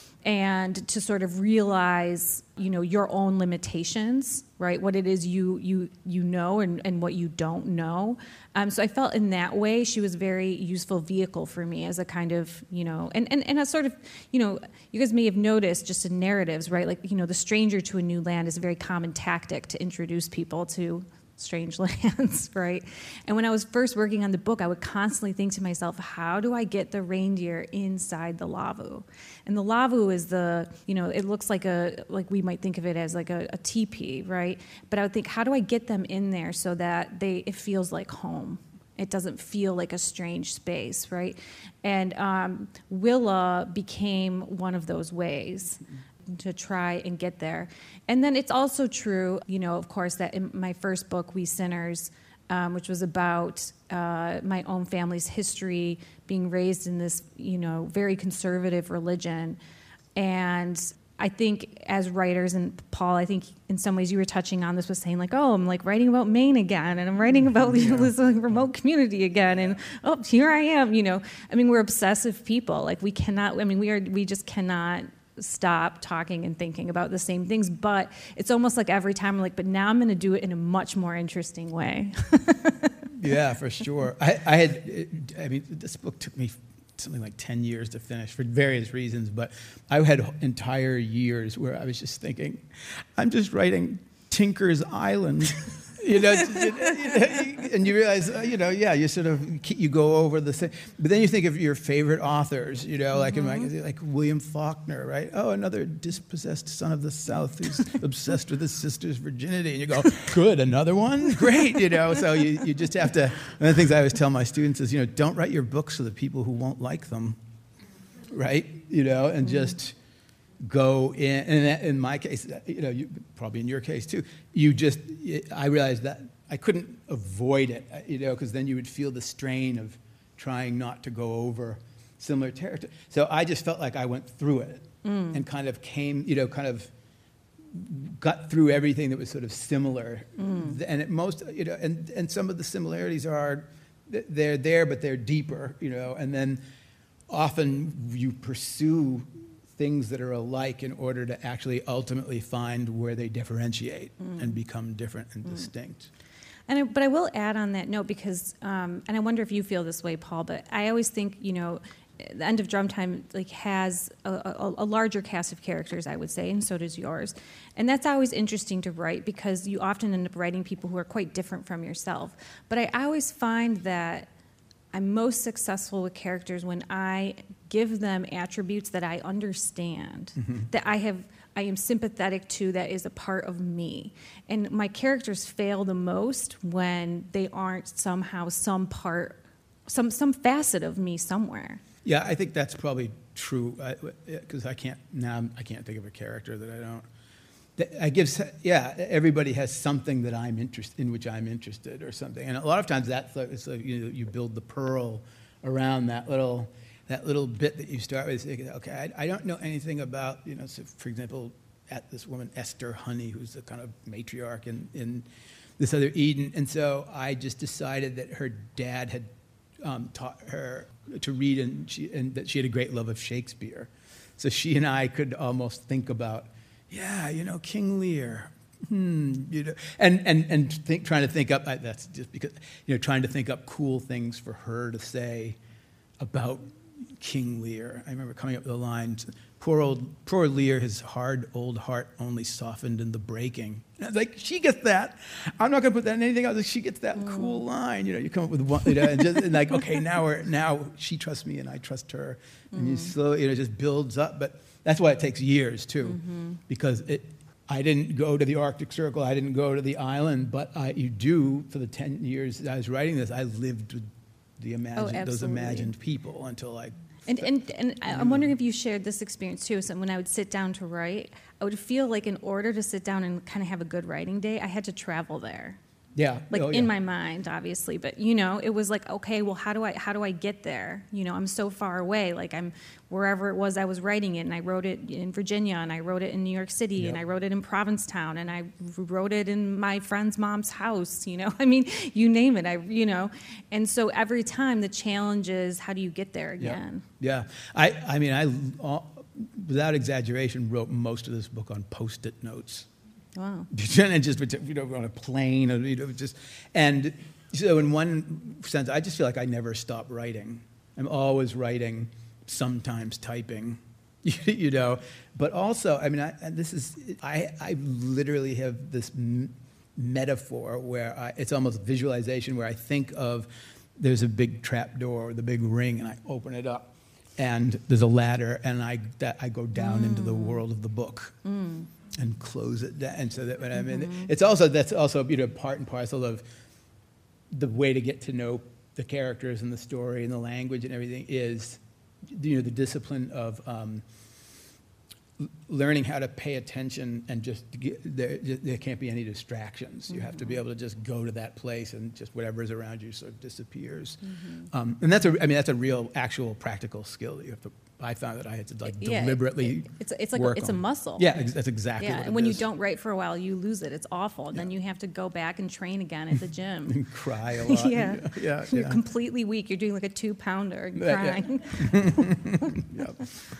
Speaker 3: and to sort of realize, you know, your own limitations, right? What it is you you you know and, and what you don't know. Um, so I felt in that way she was a very useful vehicle for me as a kind of, you know, and, and, and a sort of, you know, you guys may have noticed just in narratives, right? Like, you know, the stranger to a new land is a very common tactic to introduce people to strange lands, right? And when I was first working on the book, I would constantly think to myself, how do I get the reindeer inside the lavu? And the lavu is the, you know, it looks like a, like we might think of it as like a, a teepee, right? But I would think, how do I get them in there so that they, it feels like home? It doesn't feel like a strange space, right? And um, Willa became one of those ways to try and get there. And then it's also true, you know, of course, that in my first book, We Sinners, um, which was about uh, my own family's history, being raised in this, you know, very conservative religion, And I think as writers, and Paul, I think in some ways you were touching on this, was saying like, oh, I'm like writing about Maine again, and I'm writing about you know, this like, remote community again, and oh, here I am. You know, I mean, we're obsessive people. Like we cannot. I mean, we are. We just cannot stop talking and thinking about the same things. But it's almost like every time I'm like, but now I'm going to do it in a much more interesting way.
Speaker 4: Yeah, for sure. I, I had. I mean, this book took me something like ten years to finish for various reasons, but I had entire years where I was just thinking, I'm just writing Tinker's Island, you know, and you realize, you know, yeah, you sort of, you go over the thing, but then you think of your favorite authors, you know, like, mm-hmm. like William Faulkner, right? Oh, another dispossessed son of the South who's obsessed with his sister's virginity, and you go, good, another one? Great, you know, so you, you just have to, one of the things I always tell my students is, you know, don't write your books for the people who won't like them, right? You know, and just go in, and in my case, you know, you, probably in your case too, you just, I realized that I couldn't avoid it, you know, because then you would feel the strain of trying not to go over similar territory. So I just felt like I went through it mm. and kind of came, you know, kind of got through everything that was sort of similar. Mm. And at most, you know, and, and some of the similarities are, they're there, but they're deeper, you know, and then often you pursue things that are alike in order to actually ultimately find where they differentiate mm. and become different and mm. distinct.
Speaker 3: And I, but I will add on that note because, um, and I wonder if you feel this way, Paul, but I always think, you know, the End of Drum Time like has a, a, a larger cast of characters, I would say, and so does yours. And that's always interesting to write because you often end up writing people who are quite different from yourself. But I always find that I'm most successful with characters when I give them attributes that I understand, mm-hmm. that I have, I am sympathetic to, that is a part of me. And my characters fail the most when they aren't somehow some part, some some facet of me somewhere.
Speaker 4: Yeah, I think that's probably true because I, I can't now. I can't think of a character that I don't. I give, yeah, everybody has something that I'm interested in, which I'm interested, or something, and a lot of times that's like, it's like, you know, you build the pearl around that little that little bit that you start with. Thinking, okay, I, I don't know anything about, you know, so for example, at this woman Esther Honey, who's the kind of matriarch in in this other Eden, and so I just decided that her dad had um, taught her to read, and she and that she had a great love of Shakespeare, so she and I could almost think about. Yeah, you know, King Lear, hmm, you know, and and and think, trying to think up. That's just because, you know, trying to think up cool things for her to say about King Lear. I remember coming up with the lines, "Poor old, poor Lear, his hard old heart only softened in the breaking." And I was like, she gets that. I'm not going to put that in anything else. She gets that mm. cool line. You know, you come up with one, you know, and just and like, okay, now we're now she trusts me and I trust her, and mm. you slowly, you know, it just builds up, but. That's why it takes years, too, mm-hmm. because it, I didn't go to the Arctic Circle, I didn't go to the island, but I, you do, for the ten years that I was writing this, I lived with the imagined,
Speaker 3: oh,
Speaker 4: those imagined people until I...
Speaker 3: And, and, and I'm wondering if you shared this experience, too. So when I would sit down to write, I would feel like in order to sit down and kind of have a good writing day, I had to travel there.
Speaker 4: Yeah.
Speaker 3: Like
Speaker 4: oh,
Speaker 3: in
Speaker 4: yeah.
Speaker 3: my mind, obviously, but you know, it was like, okay, well, how do I how do I get there? You know, I'm so far away. Like I'm wherever it was I was writing it, and I wrote it in Virginia, and I wrote it in New York City, yep. and I wrote it in Provincetown, and I wrote it in my friend's mom's house. You know, I mean, you name it. I you know, and so every time the challenge is, how do you get there again?
Speaker 4: Yeah, yeah. I I mean, I without exaggeration wrote most of this book on Post-it notes.
Speaker 3: Wow.
Speaker 4: And just, you know, on a plane, or, you know, just, and so in one sense, I just feel like I never stop writing. I'm always writing, sometimes typing, you know, but also, I mean, I, and this is, I, I literally have this m- metaphor where I, it's almost visualization where I think of, there's a big trap door, or the big ring, and I open it up, and there's a ladder, and I, that, I go down mm. into the world of the book. Mm. And close it down, and so that when I'm in, mm-hmm. it's also that's also, you know, part and parcel of the way to get to know the characters and the story and the language and everything is, you know, the discipline of um, l- learning how to pay attention and just to get, there, there can't be any distractions. You have to be able to just go to that place and just whatever is around you sort of disappears. Mm-hmm. Um, and that's a, I mean, that's a real, actual, practical skill that you have to. I found that I had to like
Speaker 8: Yeah,
Speaker 4: deliberately.
Speaker 8: it- it's it's like
Speaker 4: work
Speaker 8: a, it's
Speaker 4: on.
Speaker 8: a muscle.
Speaker 4: Yeah, ex- that's exactly.
Speaker 8: Yeah,
Speaker 4: what
Speaker 8: and
Speaker 4: it
Speaker 8: when you
Speaker 4: is.
Speaker 8: don't write for a while, you lose it. It's awful, and then you have to go back and train again at the gym.
Speaker 4: And cry a lot.
Speaker 8: yeah,
Speaker 4: yeah,
Speaker 8: you're
Speaker 4: yeah.
Speaker 8: completely weak. You're doing like a two pounder,
Speaker 4: Yeah, yeah.
Speaker 8: crying.
Speaker 4: Yep.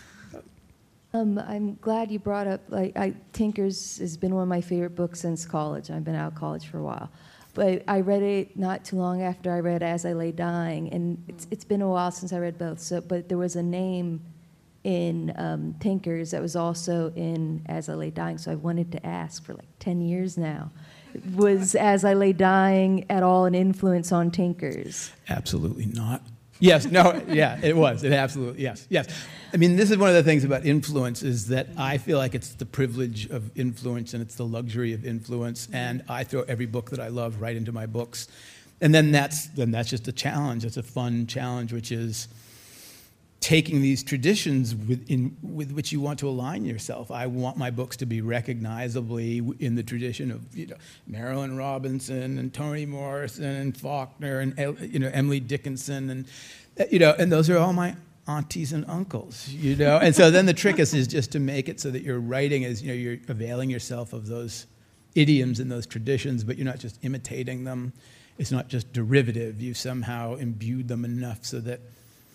Speaker 5: Um, I'm glad you brought up, like, I, Tinkers has been one of my favorite books since college. I've been out of college for a while. But I read it not too long after I read As I Lay Dying, and it's, it's been a while since I read both. So, but there was a name in um, Tinkers that was also in As I Lay Dying, so I wanted to ask for like ten years now. Was As I Lay Dying at all an influence on Tinkers?
Speaker 4: Absolutely not. Yes, no, yeah, it was. It absolutely, yes, yes. I mean, this is one of the things about influence is that I feel like it's the privilege of influence and it's the luxury of influence, and I throw every book that I love right into my books. And then that's then that's just a challenge. It's a fun challenge, which is taking these traditions with, in, with which you want to align yourself. I want my books to be recognizably in the tradition of, you know, Marilyn Robinson and Toni Morrison and Faulkner and, you know, Emily Dickinson, and you know, and those are all my aunties and uncles, you know. And so then the trick is, is just to make it so that your writing is, you know, you're availing yourself of those idioms and those traditions, but you're not just imitating them. It's not just derivative. You've somehow imbued them enough so that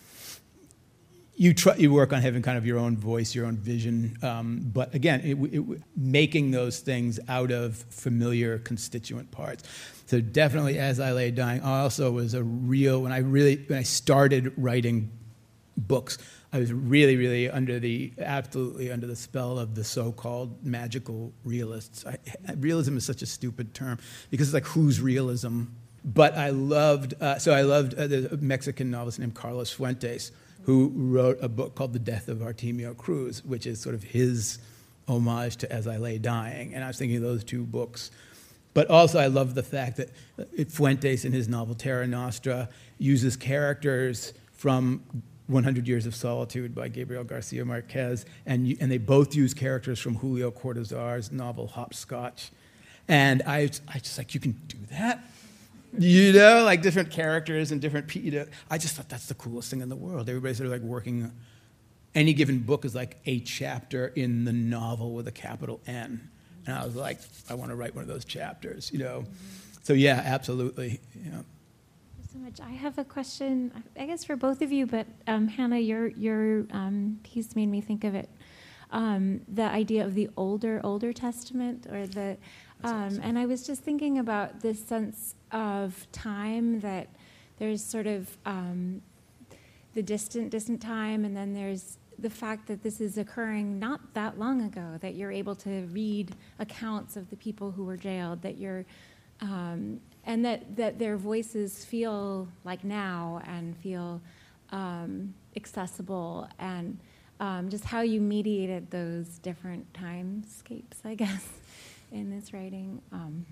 Speaker 4: You try, you work on having kind of your own voice, your own vision, um, but again, it, it, making those things out of familiar constituent parts. So definitely, As I Lay Dying also was a real. When I really when I started writing books, I was really, really under the absolutely under the spell of the so-called magical realists. I, realism is such a stupid term because it's like, who's realism? But I loved. Uh, so I loved uh, the Mexican novelist named Carlos Fuentes, who wrote a book called The Death of Artemio Cruz, which is sort of his homage to As I Lay Dying. And I was thinking of those two books. But also I love the fact that Fuentes, in his novel Terra Nostra, uses characters from one hundred Years of Solitude by Gabriel Garcia Marquez, and, you, and they both use characters from Julio Cortázar's novel Hopscotch. And I, I just like, you can do that? You know, like different characters and different people. You know, I just thought that's the coolest thing in the world. Everybody's sort of like working. Any given book is like a chapter in the novel with a capital N, and I was like, I want to write one of those chapters. You know, so yeah, absolutely. Yeah.
Speaker 9: Thank you so much. I have a question, I guess, for both of you. But um, Hannah, your your um, piece made me think of it. Um, the idea of the older, older Testament, or the, um, awesome. And I was just thinking about this sense of time, that there's sort of um, the distant, distant time, and then there's the fact that this is occurring not that long ago, that you're able to read accounts of the people who were jailed, that you're, um, and that, that their voices feel like now and feel um, accessible, and Um, just how you mediated those different timescapes, I guess, in this writing. Um.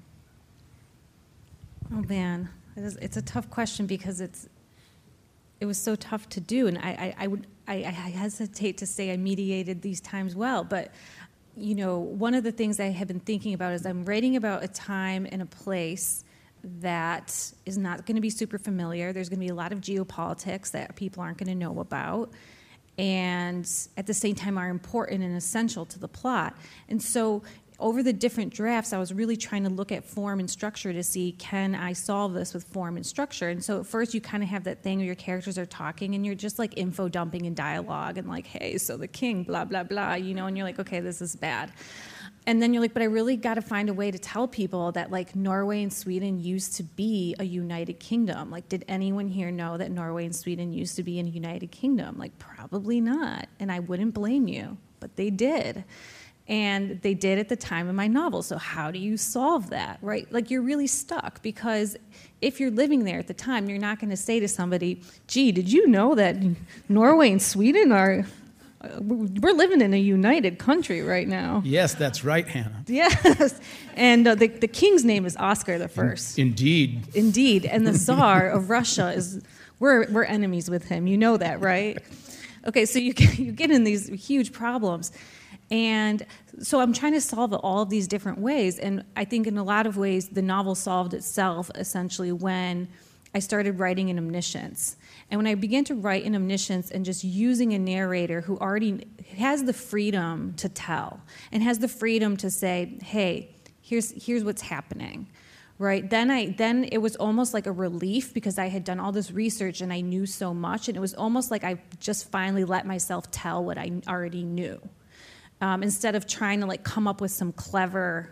Speaker 8: Oh man, it is, it's a tough question because it's it was so tough to do, and I, I, I would I, I hesitate to say I mediated these times well, but you know, one of the things I have been thinking about is I'm writing about a time and a place that is not going to be super familiar. There's going to be a lot of geopolitics that people aren't going to know about, and at the same time are important and essential to the plot. And so over the different drafts, I was really trying to look at form and structure to see, can I solve this with form and structure? And so at first you kind of have that thing where your characters are talking and you're just like info dumping in dialogue and like, hey, so the king, blah, blah, blah, you know, and you're like, okay, this is bad. And then you're like, but I really got to find a way to tell people that like Norway and Sweden used to be a united kingdom. Like, did anyone here know that Norway and Sweden used to be in a united kingdom? Like, probably not. And I wouldn't blame you, but they did. And they did at the time of my novel. So how do you solve that, right? Like, you're really stuck, because if you're living there at the time, you're not going to say to somebody, gee, did you know that Norway and Sweden are... We're living in a united country right now.
Speaker 4: Yes, that's right, Hannah.
Speaker 8: Yes, and uh, the the king's name is Oscar the First.
Speaker 4: Indeed.
Speaker 8: Indeed, and the Tsar of Russia is we're we're enemies with him. You know that, right? Okay, so you get, you get in these huge problems, And so I'm trying to solve it all of these different ways. And I think in a lot of ways, the novel solved itself essentially when I started writing in omniscience. And when I began to write in omniscience and just using a narrator who already has the freedom to tell and has the freedom to say, hey, here's here's what's happening, right? Then I then it was almost like a relief because I had done all this research and I knew so much, and it was almost like I just finally let myself tell what I already knew, um, instead of trying to like come up with some clever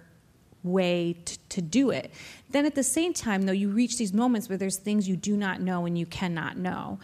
Speaker 8: way to, to do it. Then at the same time, though, you reach these moments where there's things you do not know and you cannot know.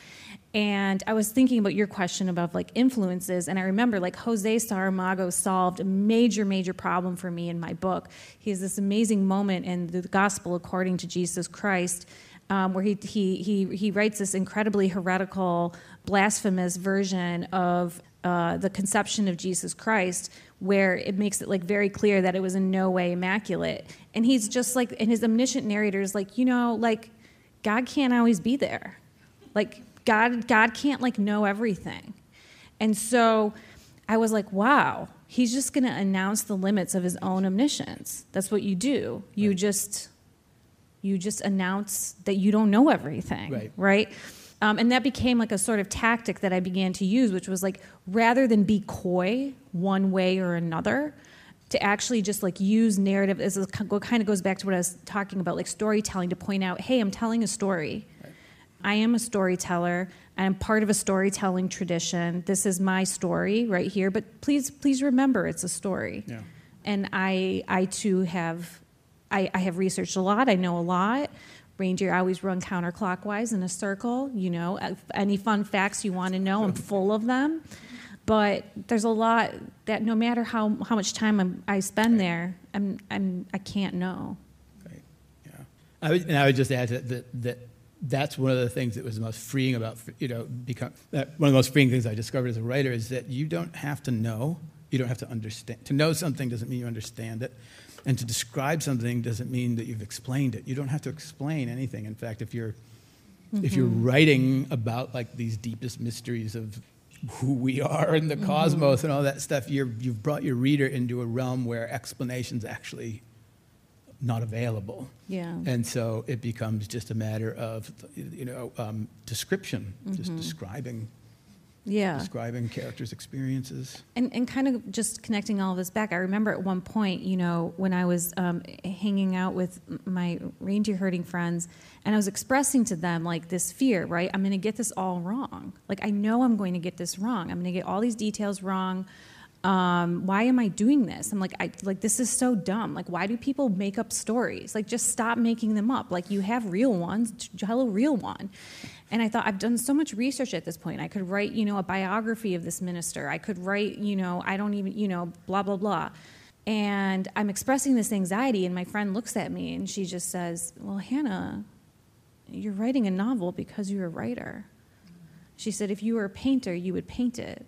Speaker 8: And I was thinking about your question about like influences, and I remember like Jose Saramago solved a major, major problem for me in my book. He has this amazing moment in the Gospel According to Jesus Christ, um, where he he he he writes this incredibly heretical, blasphemous version of uh, the conception of Jesus Christ, where it makes it like very clear that it was in no way immaculate. And he's just like, and his omniscient narrator is like, you know, like God can't always be there, like. God, God can't like know everything. And so I was like, wow, he's just going to announce the limits of his own omniscience. That's what you do. You right. just you just announce that you don't know everything, right? right? Um, and that became like a sort of tactic that I began to use, which was like, rather than be coy one way or another, to actually just like use narrative as a, kind of goes back to what I was talking about, like storytelling, to point out, hey, I'm telling a story. I am a storyteller. I'm part of a storytelling tradition. This is my story right here. But please, please remember, it's a story. Yeah. And I, I too have, I, I have researched a lot. I know a lot. Reindeer always run counterclockwise in a circle. You know, any fun facts you want to know, I'm full of them. But there's a lot that no matter how, how much time I'm, I spend right. there, I'm, I'm I can't know.
Speaker 4: Right. Yeah. I would, and I would just add to that that. That's one of the things that was the most freeing about, you know, become, that one of the most freeing things I discovered as a writer is that you don't have to know, you don't have to understand. To know something doesn't mean you understand it, and to describe something doesn't mean that you've explained it. You don't have to explain anything. In fact, if you're, mm-hmm. if you're writing about like these deepest mysteries of who we are and the mm-hmm. cosmos and all that stuff, you're, you've brought your reader into a realm where explanations actually not available.
Speaker 8: Yeah.
Speaker 4: And so it becomes just a matter of, you know, um, description, mm-hmm. just describing,
Speaker 8: yeah.
Speaker 4: describing characters' experiences.
Speaker 8: And and kind of just connecting all of this back, I remember at one point, you know, when I was um, hanging out with my reindeer herding friends, and I was expressing to them, like, this fear, right? I'm going to get this all wrong. Like, I know I'm going to get this wrong. I'm going to get all these details wrong. Um, why am I doing this? I'm like, I like this is so dumb. Like, why do people make up stories? Like, just stop making them up. Like, you have real ones, tell a real one. And I thought, I've done so much research at this point. I could write, you know, a biography of this minister. I could write, you know, I don't even, you know, blah, blah, blah. And I'm expressing this anxiety, and my friend looks at me, and she just says, well, Hannah, you're writing a novel because you're a writer. She said, if you were a painter, you would paint it.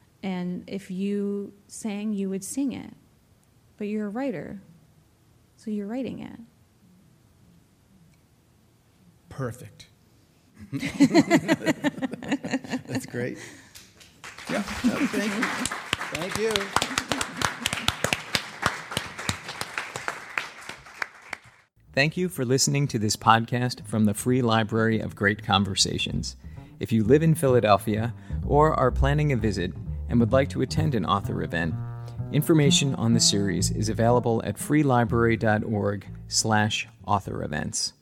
Speaker 8: And if you sang, you would sing it. But you're a writer, so you're writing it.
Speaker 4: Perfect. That's great. Yeah. No, thank you. Thank you.
Speaker 1: Thank you for listening to this podcast from the Free Library of Great Conversations. If you live in Philadelphia or are planning a visit and would like to attend an author event, information on the series is available at freelibrary dot org slash author events.